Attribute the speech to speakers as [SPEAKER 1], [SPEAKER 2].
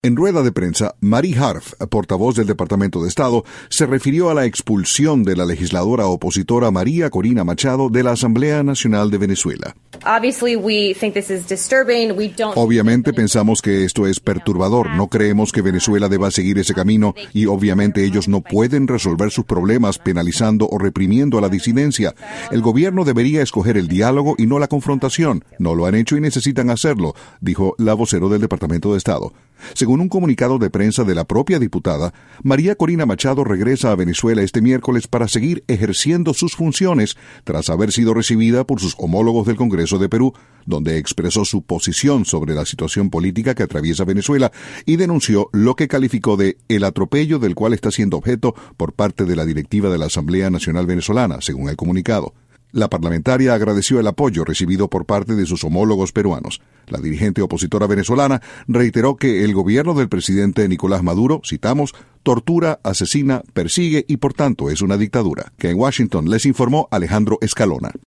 [SPEAKER 1] En rueda de prensa, Marie Harf, portavoz del Departamento de Estado, se refirió a la expulsión de la legisladora opositora María Corina Machado de la Asamblea Nacional de Venezuela. Obviamente pensamos que esto es perturbador. No creemos que Venezuela deba seguir ese camino y obviamente ellos no pueden resolver sus problemas penalizando o reprimiendo a la disidencia. El gobierno debería escoger el diálogo y no la confrontación. No lo han hecho y necesitan hacerlo, dijo la vocero del Departamento de Estado. Según un comunicado de prensa de la propia diputada, María Corina Machado regresa a Venezuela este miércoles para seguir ejerciendo sus funciones tras haber sido recibida por sus homólogos del Congreso de Perú, donde expresó su posición sobre la situación política que atraviesa Venezuela y denunció lo que calificó de el atropello del cual está siendo objeto por parte de la directiva de la Asamblea Nacional Venezolana, según el comunicado. La parlamentaria agradeció el apoyo recibido por parte de sus homólogos peruanos. La dirigente opositora venezolana reiteró que el gobierno del presidente Nicolás Maduro, citamos, tortura, asesina, persigue y por tanto es una dictadura. Que en Washington les informó Alejandro Escalona.